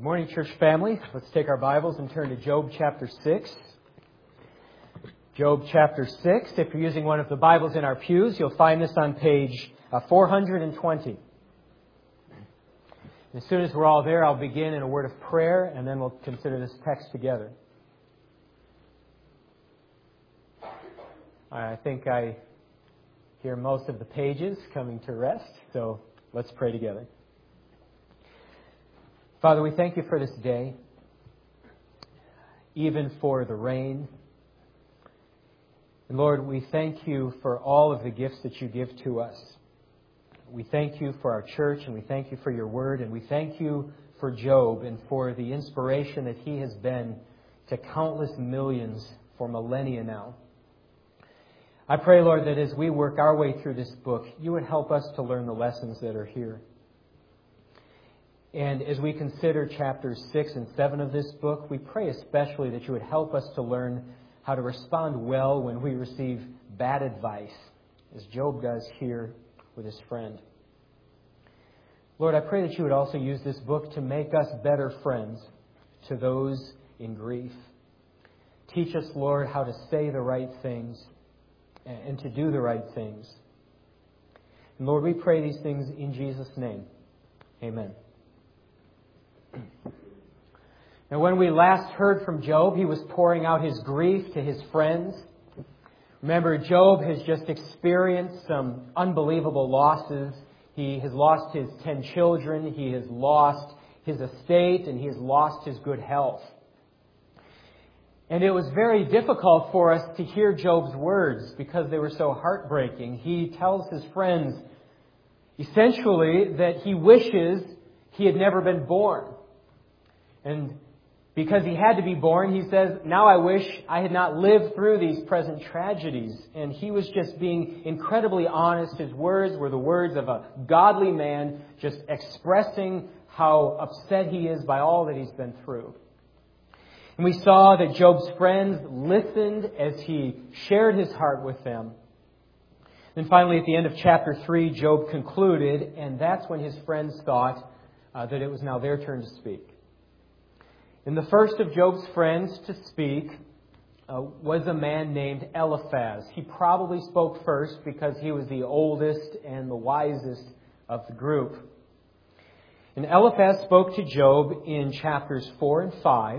Good morning, church family. Let's take our Bibles and turn to Job chapter 6. Job chapter 6. If you're using one of the Bibles in our pews, you'll find this on page 420. As soon as we're all there, I'll begin in a word of prayer, and then we'll consider this text together. I think I hear most of the pages coming to rest, so let's pray together. Father, we thank you for this day, even for the rain. And Lord, we thank you for all of the gifts that you give to us. We thank you for our church, and we thank you for your word, and we thank you for Job and for the inspiration that he has been to countless millions for millennia now. I pray, Lord, that as we work our way through this book, you would help us to learn the lessons that are here. And as we consider chapters 6 and 7 of this book, we pray especially that you would help us to learn how to respond well when we receive bad advice, as Job does here with his friend. Lord, I pray that you would also use this book to make us better friends to those in grief. Teach us, Lord, how to say the right things and to do the right things. And Lord, we pray these things in Jesus' name. Amen. Now, when we last heard from Job, he was pouring out his grief to his friends. Remember, Job has just experienced some unbelievable losses. He has lost his 10 children, he has lost his estate, and he has lost his good health. And it was very difficult for us to hear Job's words because they were so heartbreaking. He tells his friends, essentially, that he wishes he had never been born. And because he had to be born, he says, now I wish I had not lived through these present tragedies. And he was just being incredibly honest. His words were the words of a godly man, just expressing how upset he is by all that he's been through. And we saw that Job's friends listened as he shared his heart with them. Then finally, at the end of chapter 3, Job concluded, and that's when his friends thought that it was now their turn to speak. And the first of Job's friends to speak was a man named Eliphaz. He probably spoke first because he was the oldest and the wisest of the group. And Eliphaz spoke to Job in chapters 4 and 5.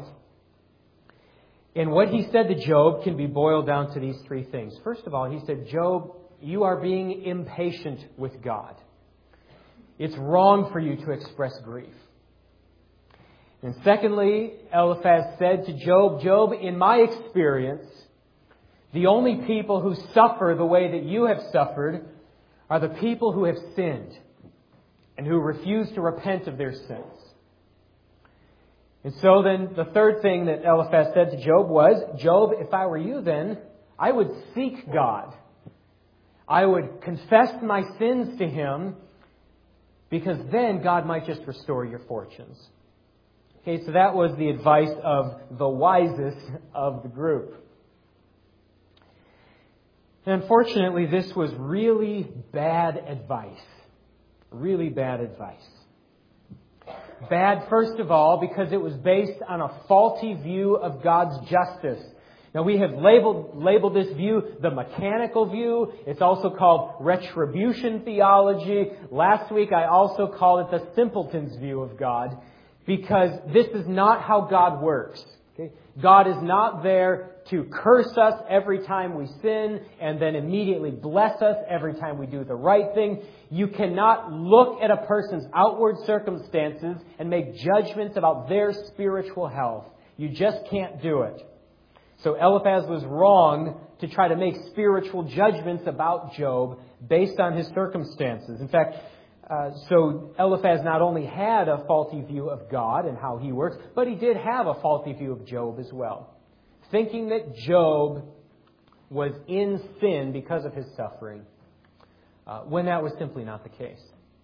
And what he said to Job can be boiled down to these three things. First of all, he said, Job, you are being impatient with God. It's wrong for you to express grief. And secondly, Eliphaz said to Job, Job, in my experience, the only people who suffer the way that you have suffered are the people who have sinned and who refuse to repent of their sins. And so then the third thing that Eliphaz said to Job was, Job, if I were you then, I would seek God. I would confess my sins to Him because then God might just restore your fortunes. Okay, so that was the advice of the wisest of the group. And unfortunately, this was really bad advice. Really bad advice. Bad, first of all, because it was based on a faulty view of God's justice. Now, we have labeled this view the mechanical view. It's also called retribution theology. Last week, I also called it the simpleton's view of God. Because this is not how God works. Okay? God is not there to curse us every time we sin and then immediately bless us every time we do the right thing. You cannot look at a person's outward circumstances and make judgments about their spiritual health. You just can't do it. So Eliphaz was wrong to try to make spiritual judgments about Job based on his circumstances. In fact, so Eliphaz not only had a faulty view of God and how He works, but he did have a faulty view of Job as well. Thinking that Job was in sin because of his suffering, when that was simply not the case.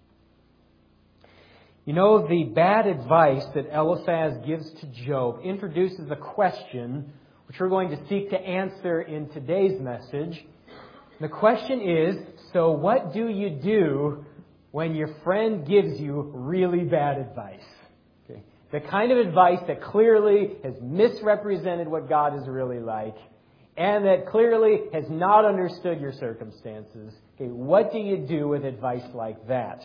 You know, the bad advice that Eliphaz gives to Job introduces a question which we're going to seek to answer in today's message. The question is, so what do you do when your friend gives you really bad advice? Okay. The kind of advice that clearly has misrepresented what God is really like and that clearly has not understood your circumstances. Okay, what do you do with advice like that?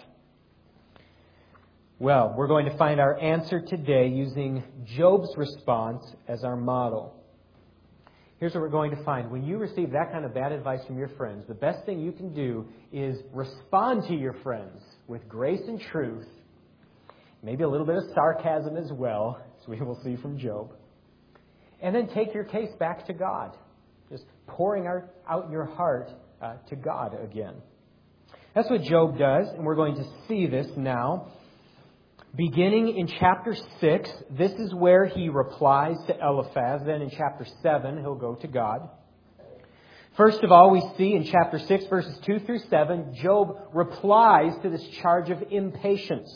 Well, we're going to find our answer today using Job's response as our model. Here's what we're going to find. When you receive that kind of bad advice from your friends, the best thing you can do is respond to your friends with grace and truth, maybe a little bit of sarcasm as well, as we will see from Job, and then take your case back to God, just pouring out your heart to God again. That's what Job does, and we're going to see this now. Beginning in chapter 6, this is where he replies to Eliphaz. Then in chapter 7, he'll go to God. First of all, we see in chapter 6, verses 2 through 7, Job replies to this charge of impatience.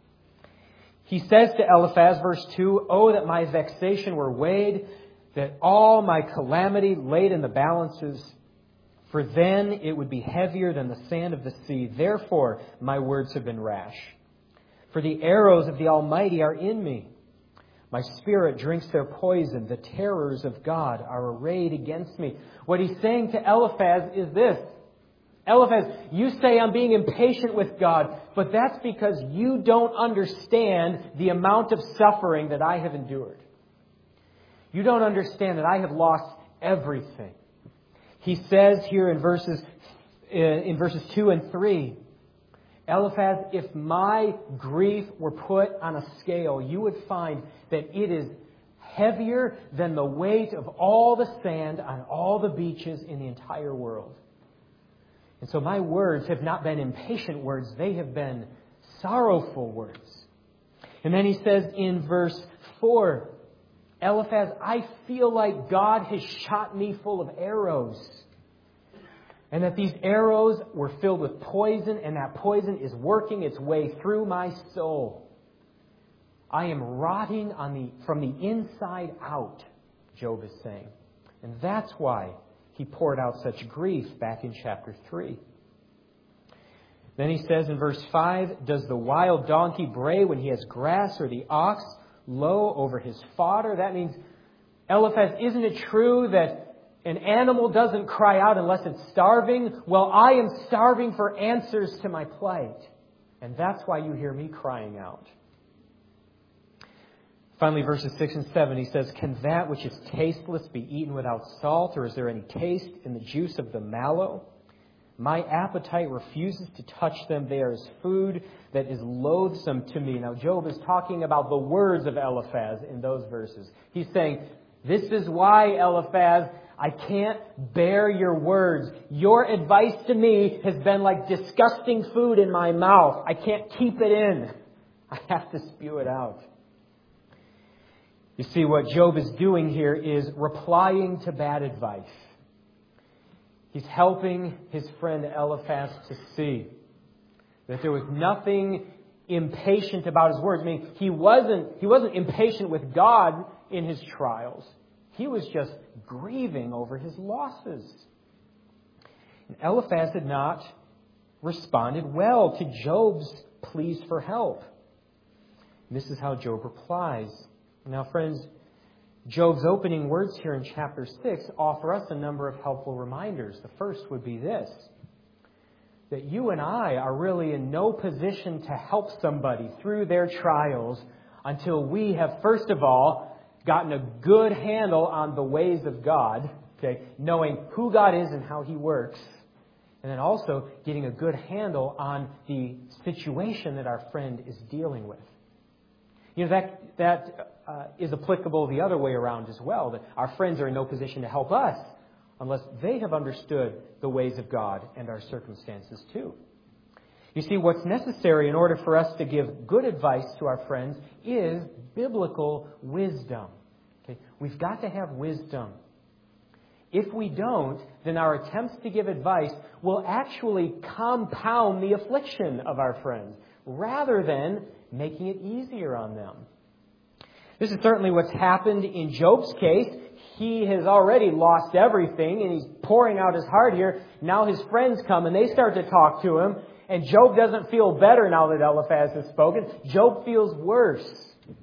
He says to Eliphaz, verse 2, "Oh, that my vexation were weighed, that all my calamity laid in the balances, for then it would be heavier than the sand of the sea. Therefore, my words have been rash. For the arrows of the Almighty are in me. My spirit drinks their poison. The terrors of God are arrayed against me." What he's saying to Eliphaz is this: Eliphaz, you say I'm being impatient with God, but that's because you don't understand the amount of suffering that I have endured. You don't understand that I have lost everything. He says here in verses 2 and 3, Eliphaz, if my grief were put on a scale, you would find that it is heavier than the weight of all the sand on all the beaches in the entire world. And so my words have not been impatient words, they have been sorrowful words. And then he says in verse 4, Eliphaz, I feel like God has shot me full of arrows. And that these arrows were filled with poison, and that poison is working its way through my soul. I am rotting from the inside out, Job is saying. And that's why he poured out such grief back in chapter 3. Then he says in verse 5, does the wild donkey bray when he has grass, or the ox low over his fodder? That means, Eliphaz, isn't it true that an animal doesn't cry out unless it's starving? Well, I am starving for answers to my plight. And that's why you hear me crying out. Finally, verses 6 and 7, he says, can that which is tasteless be eaten without salt, or is there any taste in the juice of the mallow? My appetite refuses to touch them. They are as food that is loathsome to me. Now, Job is talking about the words of Eliphaz in those verses. He's saying, this is why, Eliphaz, I can't bear your words. Your advice to me has been like disgusting food in my mouth. I can't keep it in. I have to spew it out. You see, what Job is doing here is replying to bad advice. He's helping his friend Eliphaz to see that there was nothing impatient about his words. I mean, he wasn't impatient with God in his trials. He was just grieving over his losses. And Eliphaz had not responded well to Job's pleas for help. And this is how Job replies. Now, friends, Job's opening words here in chapter 6 offer us a number of helpful reminders. The first would be this: that you and I are really in no position to help somebody through their trials until we have, first of all, gotten a good handle on the ways of God, okay, knowing who God is and how He works, and then also getting a good handle on the situation that our friend is dealing with. You know, that is applicable the other way around as well, that our friends are in no position to help us unless they have understood the ways of God and our circumstances too. You see, what's necessary in order for us to give good advice to our friends is biblical wisdom. Okay? We've got to have wisdom. If we don't, then our attempts to give advice will actually compound the affliction of our friends rather than making it easier on them. This is certainly what's happened in Job's case. He has already lost everything and he's pouring out his heart here. Now his friends come and they start to talk to him. And Job doesn't feel better now that Eliphaz has spoken. Job feels worse.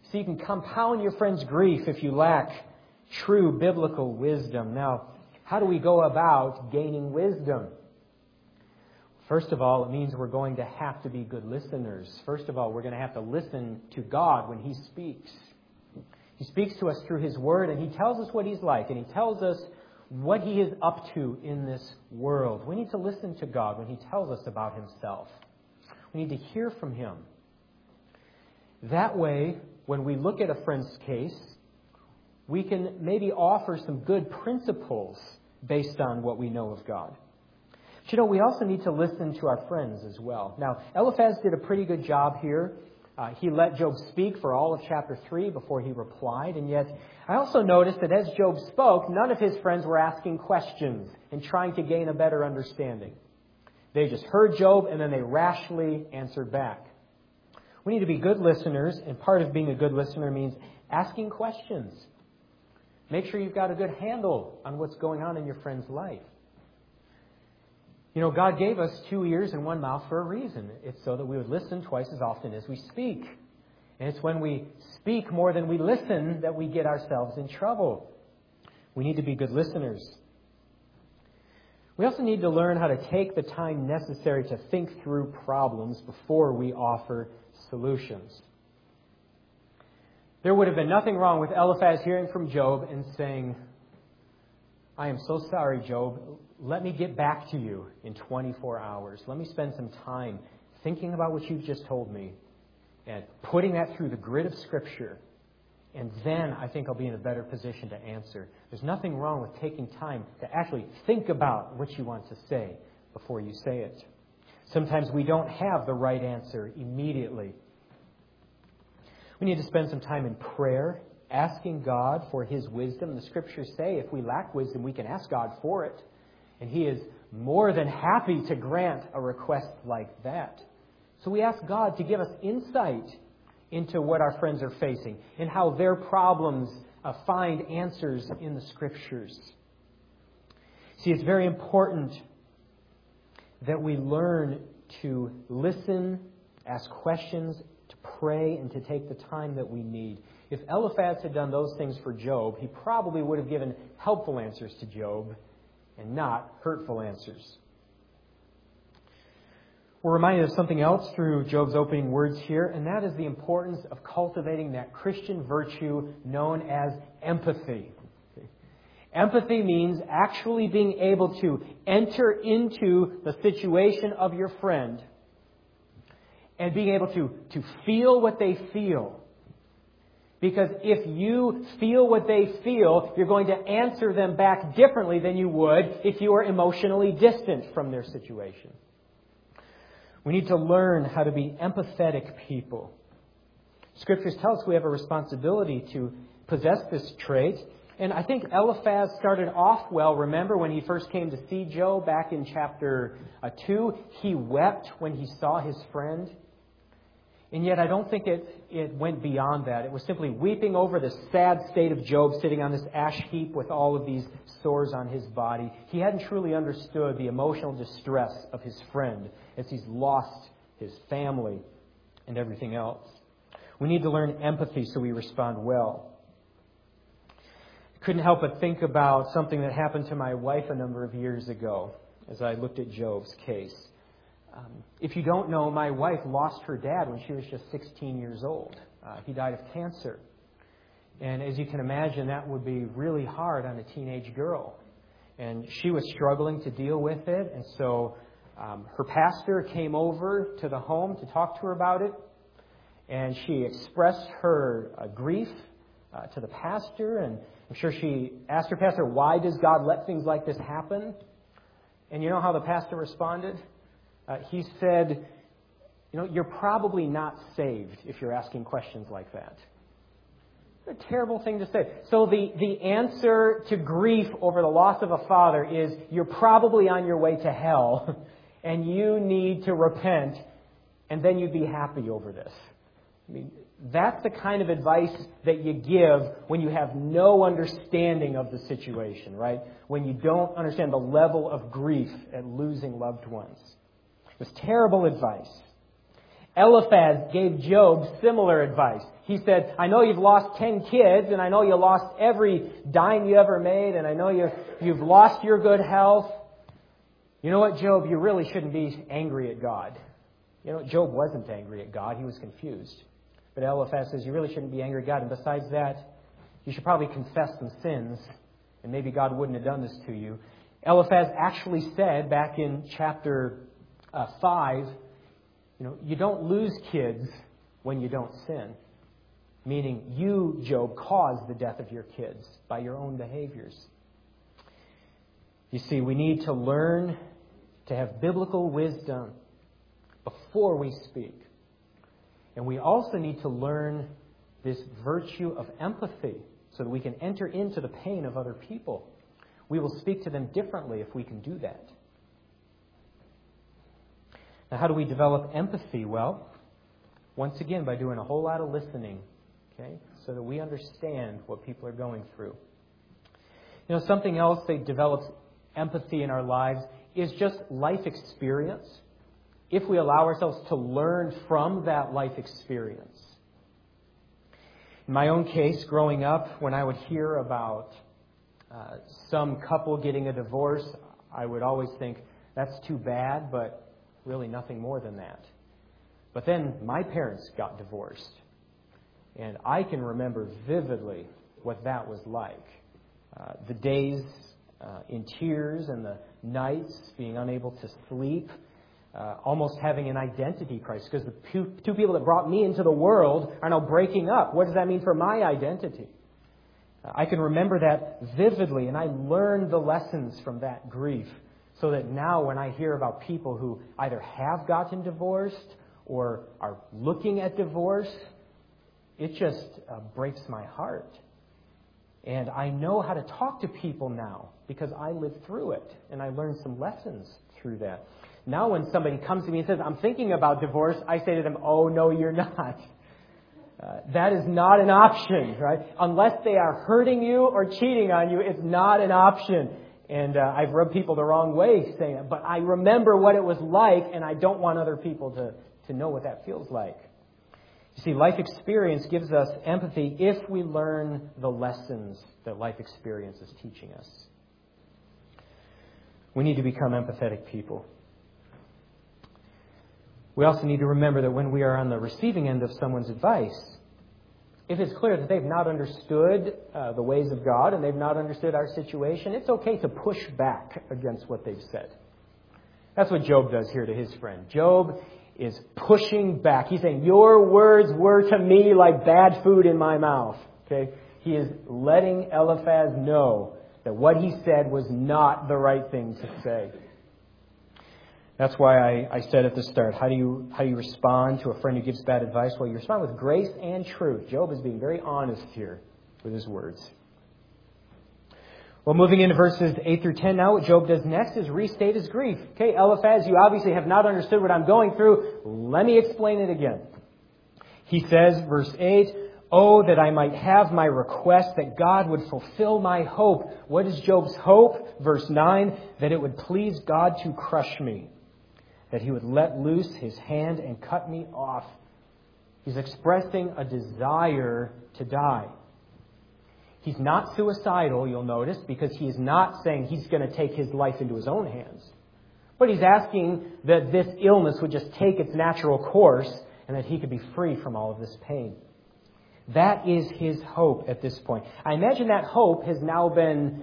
So you can compound your friend's grief if you lack true biblical wisdom. Now, how do we go about gaining wisdom? First of all, it means we're going to have to be good listeners. First of all, we're going to have to listen to God when He speaks. He speaks to us through His Word, and He tells us what He's like, and He tells us what He is up to in this world. We need to listen to God when He tells us about Himself. We need to hear from Him. That way, when we look at a friend's case, we can maybe offer some good principles based on what we know of God. But we also need to listen to our friends as well. Now, Eliphaz did a pretty good job here. He let Job speak for all of chapter 3 before he replied. And yet, I also noticed that as Job spoke, none of his friends were asking questions and trying to gain a better understanding. They just heard Job and then they rashly answered back. We need to be good listeners, and part of being a good listener means asking questions. Make sure you've got a good handle on what's going on in your friend's life. God gave us 2 ears and 1 mouth for a reason. It's so that we would listen twice as often as we speak. And it's when we speak more than we listen that we get ourselves in trouble. We need to be good listeners. We also need to learn how to take the time necessary to think through problems before we offer solutions. There would have been nothing wrong with Eliphaz hearing from Job and saying, "I am so sorry, Job. Let me get back to you in 24 hours. Let me spend some time thinking about what you've just told me and putting that through the grid of Scripture. And then I think I'll be in a better position to answer." There's nothing wrong with taking time to actually think about what you want to say before you say it. Sometimes we don't have the right answer immediately. We need to spend some time in prayer, asking God for His wisdom. The Scriptures say if we lack wisdom, we can ask God for it. And He is more than happy to grant a request like that. So we ask God to give us insight into what our friends are facing and how their problems find answers in the Scriptures. See, it's very important that we learn to listen, ask questions, to pray, and to take the time that we need. If Eliphaz had done those things for Job, he probably would have given helpful answers to Job and not hurtful answers. We're reminded of something else through Job's opening words here, and that is the importance of cultivating that Christian virtue known as empathy. Empathy means actually being able to enter into the situation of your friend and being able to feel what they feel. Because if you feel what they feel, you're going to answer them back differently than you would if you were emotionally distant from their situation. We need to learn how to be empathetic people. Scriptures tell us we have a responsibility to possess this trait. And I think Eliphaz started off well. Remember when he first came to see Job back in chapter 2? He wept when he saw his friend. And yet I don't think it went beyond that. It was simply weeping over the sad state of Job sitting on this ash heap with all of these sores on his body. He hadn't truly understood the emotional distress of his friend as he's lost his family and everything else. We need to learn empathy so we respond well. I couldn't help but think about something that happened to my wife a number of years ago as I looked at Job's case. If you don't know, my wife lost her dad when she was just 16 years old. He died of cancer. And as you can imagine, that would be really hard on a teenage girl. And she was struggling to deal with it. And so her pastor came over to the home to talk to her about it. And she expressed her grief to the pastor. And I'm sure she asked her pastor, "Why does God let things like this happen?" And you know how the pastor responded? He said, "You're probably not saved if you're asking questions like that." A terrible thing to say. So the answer to grief over the loss of a father is you're probably on your way to hell and you need to repent and then you'd be happy over this. I mean, that's the kind of advice that you give when you have no understanding of the situation, right? When you don't understand the level of grief at losing loved ones. It was terrible advice. Eliphaz gave Job similar advice. He said, I know you've lost 10 kids, and I know you lost every dime you ever made, and I know you've lost your good health. You know what, Job? You really shouldn't be angry at God. You know, Job wasn't angry at God. He was confused. But Eliphaz says, you really shouldn't be angry at God. And besides that, you should probably confess some sins, and maybe God wouldn't have done this to you. Eliphaz actually said back in chapter 5, you don't lose kids when you don't sin. Meaning you, Job, caused the death of your kids by your own behaviors. You see, we need to learn to have biblical wisdom before we speak. And we also need to learn this virtue of empathy so that we can enter into the pain of other people. We will speak to them differently if we can do that. Now, how do we develop empathy? Well, once again, by doing a whole lot of listening, okay, so that we understand what people are going through. Something else that develops empathy in our lives is just life experience. If we allow ourselves to learn from that life experience. In my own case, growing up, when I would hear about some couple getting a divorce, I would always think, that's too bad, but really nothing more than that. But then my parents got divorced. And I can remember vividly what that was like. The days in tears and the nights being unable to sleep. Almost having an identity crisis because the two people that brought me into the world are now breaking up. What does that mean for my identity? I can remember that vividly, and I learned the lessons from that grief so that now when I hear about people who either have gotten divorced or are looking at divorce, it just breaks my heart. And I know how to talk to people now because I lived through it, and I learned some lessons through that. Now when somebody comes to me and says, I'm thinking about divorce, I say to them, oh, no, you're not. That is not an option, right? Unless they are hurting you or cheating on you, it's not an option. And I've rubbed people the wrong way saying that. But I remember what it was like, and I don't want other people to know what that feels like. You see, life experience gives us empathy if we learn the lessons that life experience is teaching us. We need to become empathetic people. We also need to remember that when we are on the receiving end of someone's advice, if it's clear that they've not understood the ways of God and they've not understood our situation, it's okay to push back against what they've said. That's what Job does here to his friend. Job is pushing back. He's saying, your words were to me like bad food in my mouth. Okay? He is letting Eliphaz know that what he said was not the right thing to say. That's why I said at the start, how do you respond to a friend who gives bad advice? Well, you respond with grace and truth. Job is being very honest here with his words. Well, moving into verses 8 through 10 now, what Job does next is restate his grief. Okay, Eliphaz, you obviously have not understood what I'm going through. Let me explain it again. He says, verse 8, oh, that I might have my request, that God would fulfill my hope. What is Job's hope? Verse 9, that it would please God to crush me, that he would let loose his hand and cut me off. He's expressing a desire to die. He's not suicidal, you'll notice, because he's not saying he's going to take his life into his own hands. But he's asking that this illness would just take its natural course and that he could be free from all of this pain. That is his hope at this point. I imagine that hope has now been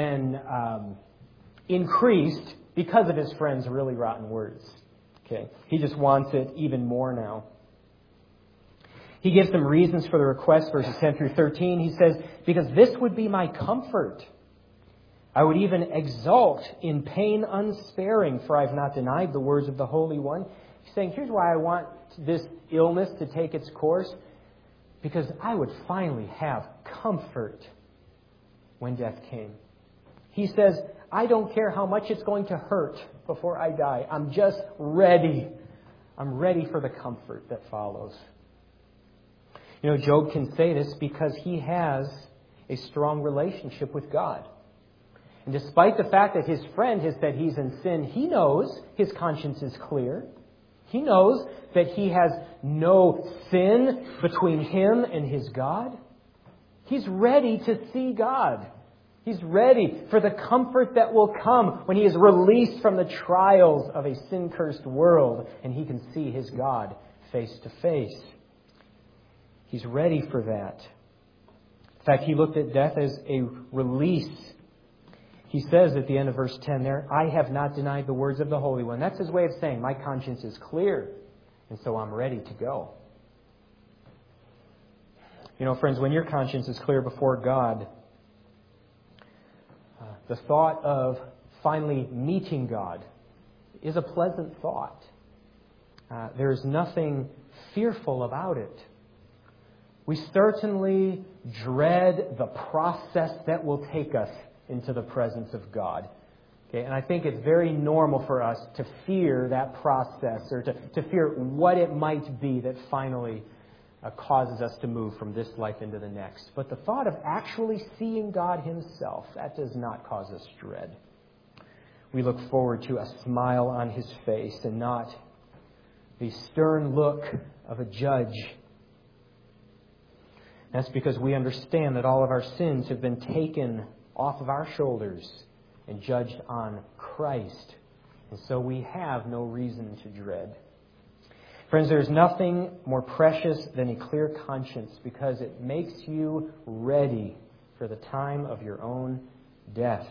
increased because of his friend's really rotten words. Okay, he just wants it even more now. He gives them reasons for the request, verses 10 through 13. He says, because this would be my comfort. I would even exult in pain unsparing, for I have not denied the words of the Holy One. He's saying, here's why I want this illness to take its course. Because I would finally have comfort when death came. He says, I don't care how much it's going to hurt before I die. I'm just ready. I'm ready for the comfort that follows. You know, Job can say this because he has a strong relationship with God. And despite the fact that his friend has said he's in sin, he knows his conscience is clear. He knows that he has no sin between him and his God. He's ready to see God. He's ready for the comfort that will come when he is released from the trials of a sin-cursed world and he can see his God face to face. He's ready for that. In fact, he looked at death as a release. He says at the end of verse 10 there, I have not denied the words of the Holy One. That's his way of saying, my conscience is clear, and so I'm ready to go. You know, friends, when your conscience is clear before God, the thought of finally meeting God is a pleasant thought. There is nothing fearful about it. We certainly dread the process that will take us into the presence of God. Okay? And I think it's very normal for us to fear that process or to fear what it might be that finally causes us to move from this life into the next. But the thought of actually seeing God Himself, that does not cause us dread. We look forward to a smile on His face and not the stern look of a judge. That's because we understand that all of our sins have been taken off of our shoulders and judged on Christ. And so we have no reason to dread. Friends, there's nothing more precious than a clear conscience because it makes you ready for the time of your own death.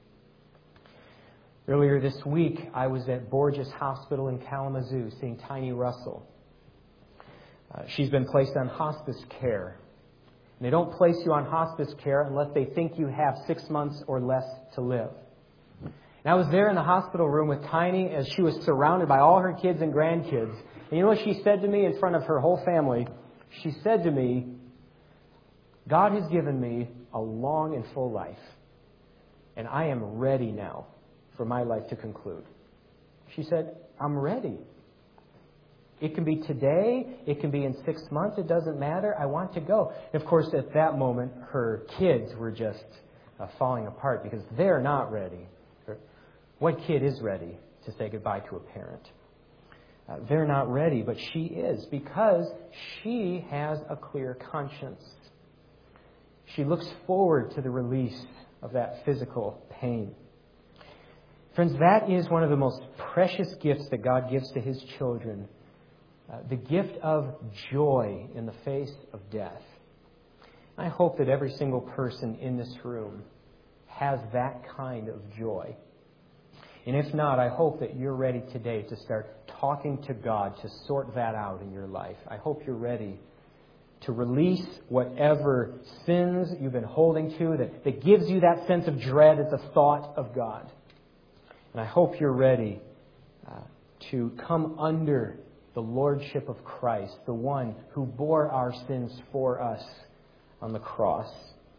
Earlier this week, I was at Borges Hospital in Kalamazoo seeing Tiny Russell. She's been placed on hospice care. And they don't place you on hospice care unless they think you have 6 months or less to live. And I was there in the hospital room with Tiny as she was surrounded by all her kids and grandkids. And you know what she said to me in front of her whole family? She said to me, God has given me a long and full life. And I am ready now for my life to conclude. She said, I'm ready. It can be today. It can be in 6 months. It doesn't matter. I want to go. And of course, at that moment, her kids were just falling apart because they're not ready. What kid is ready to say goodbye to a parent? They're not ready, but she is because she has a clear conscience. She looks forward to the release of that physical pain. Friends, that is one of the most precious gifts that God gives to His children. The gift of joy in the face of death. I hope that every single person in this room has that kind of joy. And if not, I hope that you're ready today to start talking to God to sort that out in your life. I hope you're ready to release whatever sins you've been holding to that gives you that sense of dread at the thought of God. And I hope you're ready to come under the lordship of Christ, the one who bore our sins for us on the cross.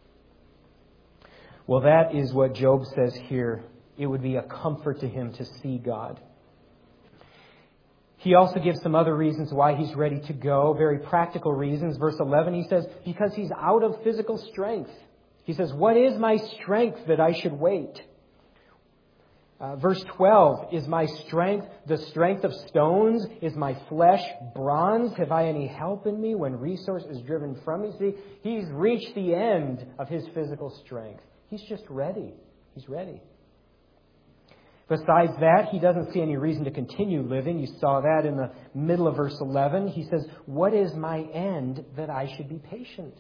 Well, that is what Job says here. It would be a comfort to him to see God. He also gives some other reasons why he's ready to go, very practical reasons. Verse 11, he says, because he's out of physical strength. He says, what is my strength that I should wait? Verse 12, is my strength the strength of stones? Is my flesh bronze? Have I any help in me when resource is driven from me? See, he's reached the end of his physical strength. He's just ready. He's ready. Besides that, he doesn't see any reason to continue living. You saw that in the middle of verse 11. He says, what is my end that I should be patient?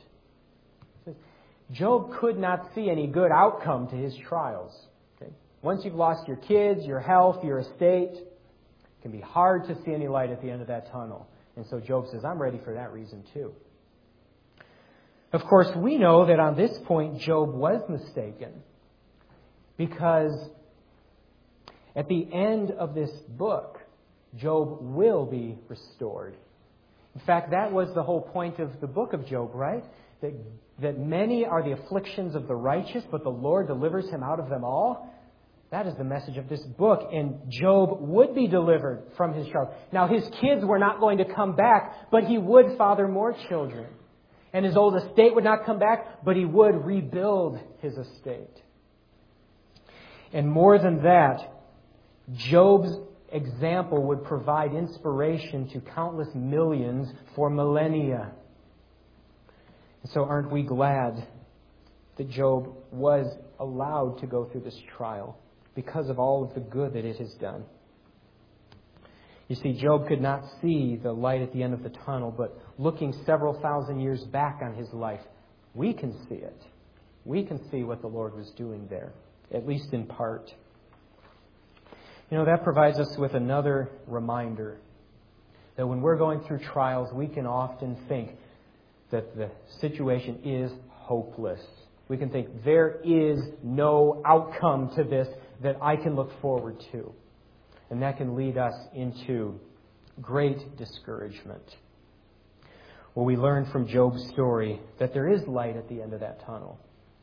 Job could not see any good outcome to his trials. Okay? Once you've lost your kids, your health, your estate, it can be hard to see any light at the end of that tunnel. And so Job says, I'm ready for that reason too. Of course, we know that on this point, Job was mistaken. Because at the end of this book, Job will be restored. In fact, that was the whole point of the book of Job, right? That many are the afflictions of the righteous, but the Lord delivers him out of them all. That is the message of this book. And Job would be delivered from his trials. Now, his kids were not going to come back, but he would father more children. And his old estate would not come back, but he would rebuild his estate. And more than that, Job's example would provide inspiration to countless millions for millennia. And so aren't we glad that Job was allowed to go through this trial because of all of the good that it has done? You see, Job could not see the light at the end of the tunnel, but looking several thousand years back on his life, we can see it. We can see what the Lord was doing there, at least in part. You know, that provides us with another reminder that when we're going through trials, we can often think that the situation is hopeless. We can think there is no outcome to this that I can look forward to. And that can lead us into great discouragement. Well, we learn from Job's story that there is light at the end of that tunnel.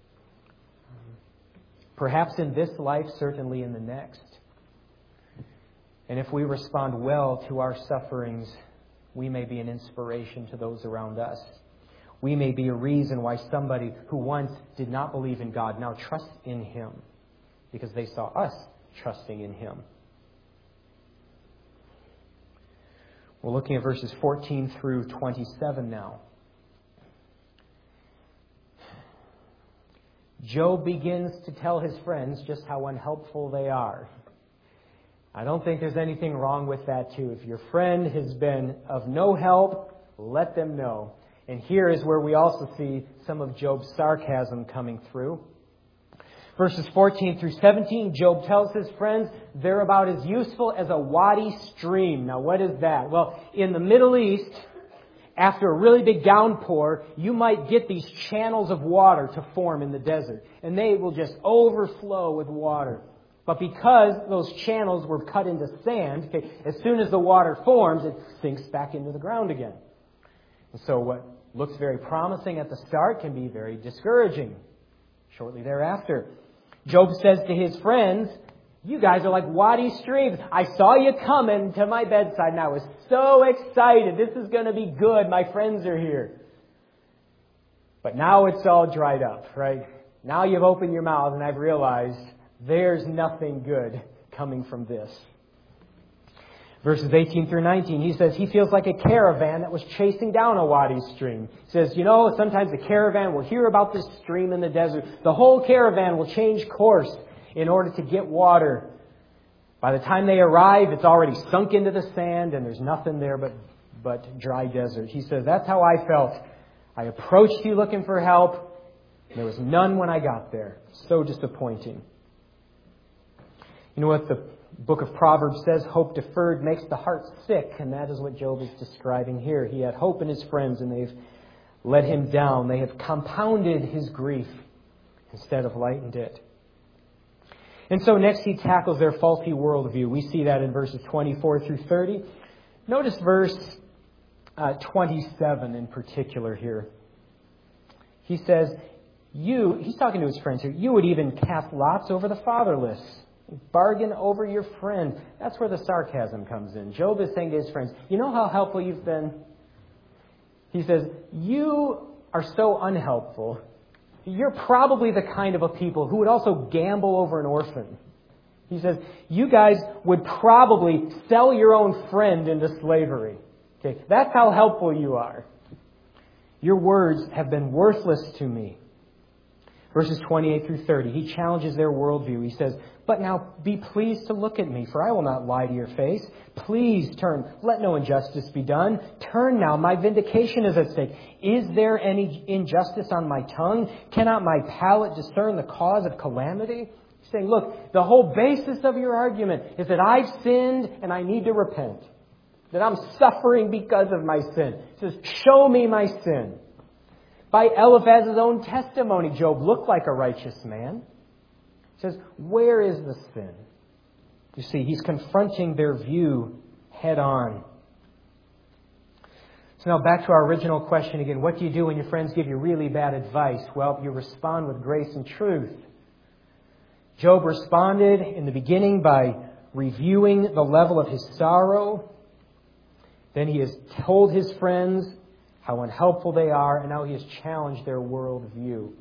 Perhaps in this life, certainly in the next. And if we respond well to our sufferings, we may be an inspiration to those around us. We may be a reason why somebody who once did not believe in God now trusts in Him because they saw us trusting in Him. We're looking at verses 14 through 27 now. Job begins to tell his friends just how unhelpful they are. I don't think there's anything wrong with that too. If your friend has been of no help, let them know. And here is where we also see some of Job's sarcasm coming through. Verses 14 through 17, Job tells his friends they're about as useful as a wadi stream. Now, what is that? Well, in the Middle East, after a really big downpour, you might get these channels of water to form in the desert. And they will just overflow with water. But because those channels were cut into sand, as soon as the water forms, it sinks back into the ground again. And so what looks very promising at the start can be very discouraging shortly thereafter. Job says to his friends, you guys are like wadi streams. I saw you coming to my bedside and I was so excited. This is going to be good. My friends are here. But now it's all dried up, right? Now you've opened your mouth and I've realized there's nothing good coming from this. Verses 18 through 19, he says he feels like a caravan that was chasing down a wadi stream. He says, you know, sometimes the caravan will hear about this stream in the desert. The whole caravan will change course in order to get water. By the time they arrive, it's already sunk into the sand and there's nothing there but dry desert. He says, that's how I felt. I approached you looking for help. There was none when I got there. So disappointing. You know what the book of Proverbs says? Hope deferred makes the heart sick. And that is what Job is describing here. He had hope in his friends and they've let him down. They have compounded his grief instead of lightened it. And so next he tackles their faulty worldview. We see that in verses 24 through 30. Notice verse 27 in particular here. He says, he's talking to his friends here, you would even cast lots over the fatherless. Bargain over your friend. That's where the sarcasm comes in. Job is saying to his friends, you know how helpful you've been? He says, you are so unhelpful. You're probably the kind of a people who would also gamble over an orphan. He says, you guys would probably sell your own friend into slavery. Okay, that's how helpful you are. Your words have been worthless to me. Verses 28 through 30, he challenges their worldview. He says, but now be pleased to look at me, for I will not lie to your face. Please turn. Let no injustice be done. Turn now. My vindication is at stake. Is there any injustice on my tongue? Cannot my palate discern the cause of calamity? He's saying, look, the whole basis of your argument is that I've sinned and I need to repent. That I'm suffering because of my sin. He says, show me my sin. By Eliphaz's own testimony, Job looked like a righteous man. He says, where is the sin? You see, he's confronting their view head on. So now back to our original question again. What do you do when your friends give you really bad advice? Well, you respond with grace and truth. Job responded in the beginning by reviewing the level of his sorrow. Then he has told his friends how unhelpful they are, and now he has challenged their worldview.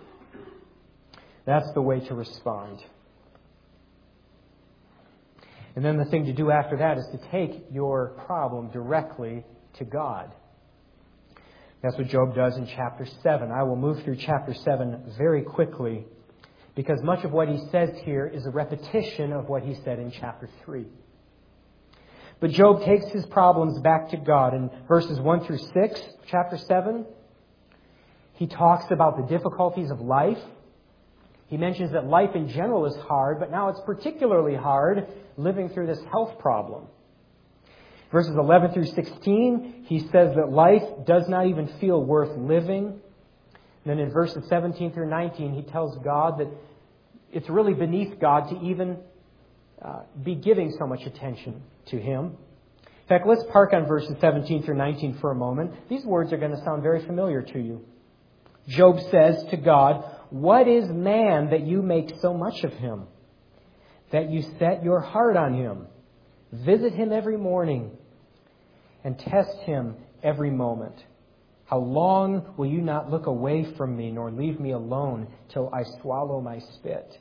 That's the way to respond. And then the thing to do after that is to take your problem directly to God. That's what Job does in chapter 7. I will move through chapter 7 very quickly because much of what he says here is a repetition of what he said in chapter 3. But Job takes his problems back to God. In verses 1 through 6, chapter 7, he talks about the difficulties of life. He mentions that life in general is hard, but now it's particularly hard living through this health problem. Verses 11 through 16, he says that life does not even feel worth living. And then in verses 17 through 19, he tells God that it's really beneath God to even be giving so much attention to Him. In fact, let's park on verses 17 through 19 for a moment. These words are going to sound very familiar to you. Job says to God, "What is man that you make so much of him, that you set your heart on him? Visit him every morning and test him every moment. How long will you not look away from me, nor leave me alone till I swallow my spit?"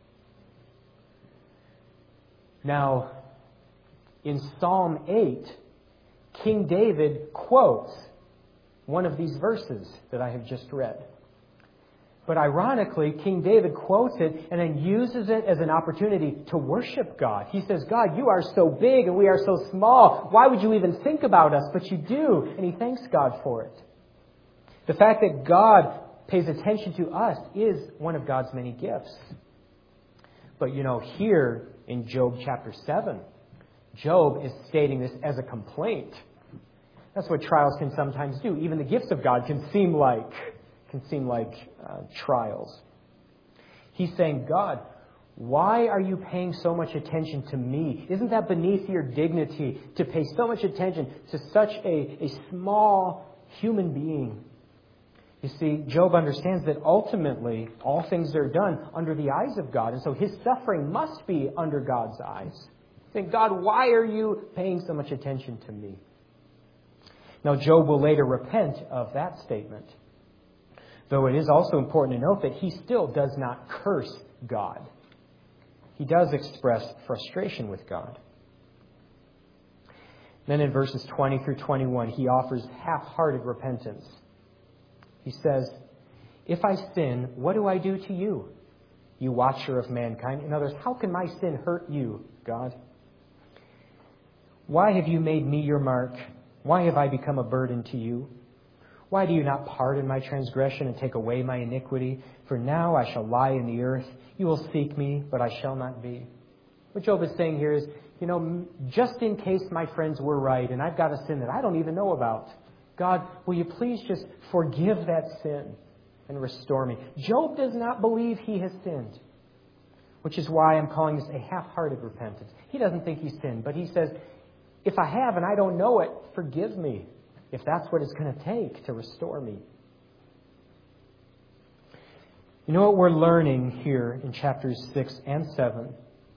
Now, in Psalm 8, King David quotes one of these verses that I have just read. But ironically, King David quotes it and then uses it as an opportunity to worship God. He says, "God, you are so big and we are so small. Why would you even think about us?" But you do. And he thanks God for it. The fact that God pays attention to us is one of God's many gifts. But here in Job chapter 7, Job is stating this as a complaint. That's what trials can sometimes do. Even the gifts of God can seem like trials. He's saying, "God, why are you paying so much attention to me? Isn't that beneath your dignity to pay so much attention to such a small human being?" You see, Job understands that ultimately all things are done under the eyes of God, and so his suffering must be under God's eyes. Saying, "God, why are you paying so much attention to me?" Now, Job will later repent of that statement. Though it is also important to note that he still does not curse God. He does express frustration with God. Then in verses 20 through 21, he offers half-hearted repentance. He says, "If I sin, what do I do to you, you watcher of mankind?" In other words, how can my sin hurt you, God? "Why have you made me your mark? Why have I become a burden to you? Why do you not pardon my transgression and take away my iniquity? For now I shall lie in the earth. You will seek me, but I shall not be." What Job is saying here is, just in case my friends were right and I've got a sin that I don't even know about, God, will you please just forgive that sin and restore me? Job does not believe he has sinned, which is why I'm calling this a half-hearted repentance. He doesn't think he's sinned, but he says, if I have and I don't know it, forgive me, if that's what it's going to take to restore me. You know what we're learning here in chapters 6 and 7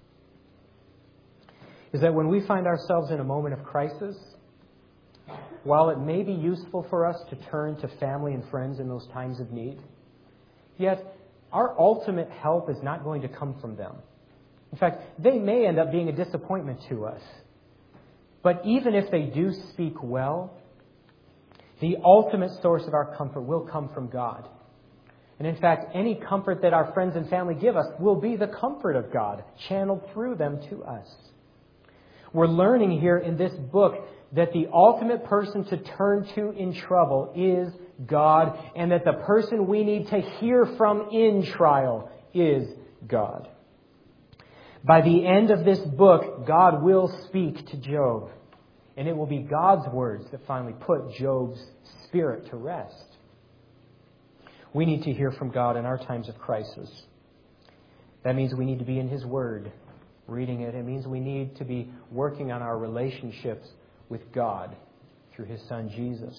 is that when we find ourselves in a moment of crisis, while it may be useful for us to turn to family and friends in those times of need, yet our ultimate help is not going to come from them. In fact, they may end up being a disappointment to us. But even if they do speak well, the ultimate source of our comfort will come from God. And in fact, any comfort that our friends and family give us will be the comfort of God, channeled through them to us. We're learning here in this book that the ultimate person to turn to in trouble is God, and that the person we need to hear from in trial is God. By the end of this book, God will speak to Job, and it will be God's words that finally put Job's spirit to rest. We need to hear from God in our times of crisis. That means we need to be in His Word, reading it. It means we need to be working on our relationships with God through His Son, Jesus.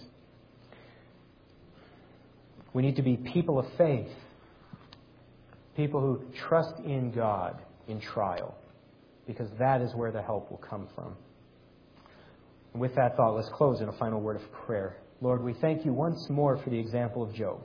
We need to be people of faith, people who trust in God in trial, because that is where the help will come from. And with that thought, let's close in a final word of prayer. Lord, we thank You once more for the example of Job.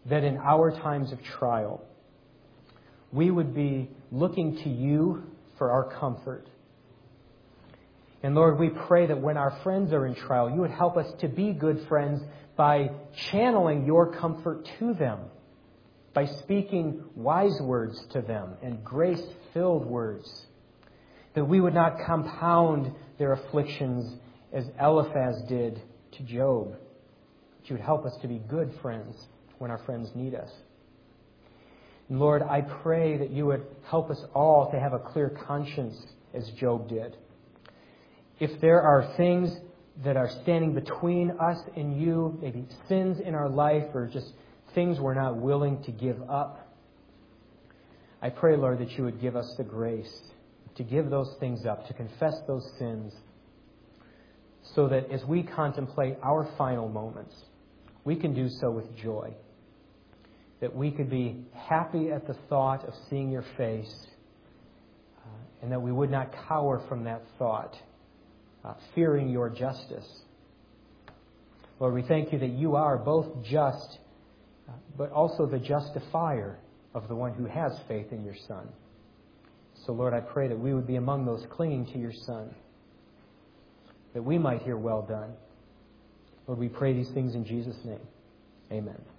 that in our times of trial, we would be looking to you for our comfort. And Lord, we pray that when our friends are in trial, you would help us to be good friends by channeling your comfort to them, by speaking wise words to them and grace-filled words, that we would not compound their afflictions as Eliphaz did to Job. That you would help us to be good friends when our friends need us. And Lord, I pray that you would help us all to have a clear conscience as Job did. If there are things that are standing between us and you, maybe sins in our life or just things we're not willing to give up, I pray, Lord, that you would give us the grace to give those things up, to confess those sins, so that as we contemplate our final moments, we can do so with joy. That we could be happy at the thought of seeing your face, and that we would not cower from that thought, fearing your justice. Lord, we thank you that you are both just, but also the justifier of the one who has faith in your Son. So, Lord, I pray that we would be among those clinging to your Son, that we might hear, well done. Lord, we pray these things in Jesus' name. Amen.